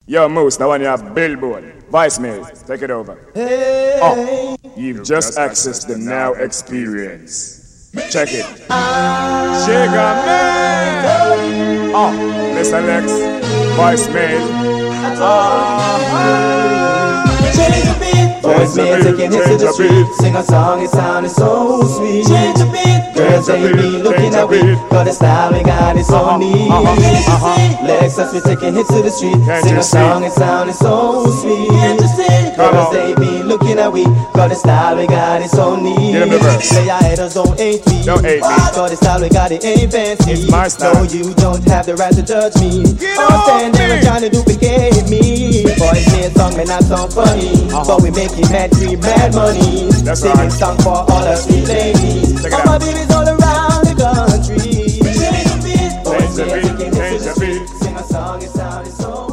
Yo, Moose, now when you have Billboard, voicemail, take it over. Hey, You've just accessed the Now Experience. Check it. Sugar Man! Mr. Lex, voicemail. change the beat. Boys men taking hits to the street. Sing a song, it sounded so sweet. Change the beat. Girls they be looking at we. Got the style we got it so neat. Lexus we taking hits to the street. Sing a song, it sounded so sweet. Girls they be looking at we. Got the style we got it so neat. Play your haters don't hate me. Got the style we got it ain't fancy. It's my style. No, you don't have the right to judge me. Don't stand there and trying to duplicate me. Boys me a song, man, not so funny. But we making mad cream, mad money. That's singing right. song for all the sweet ladies. Check it All out. my babies all around the country. Change the beat. Boys Change the me a beat, taking hits change to the the street. beat. Sing a song, it sounded so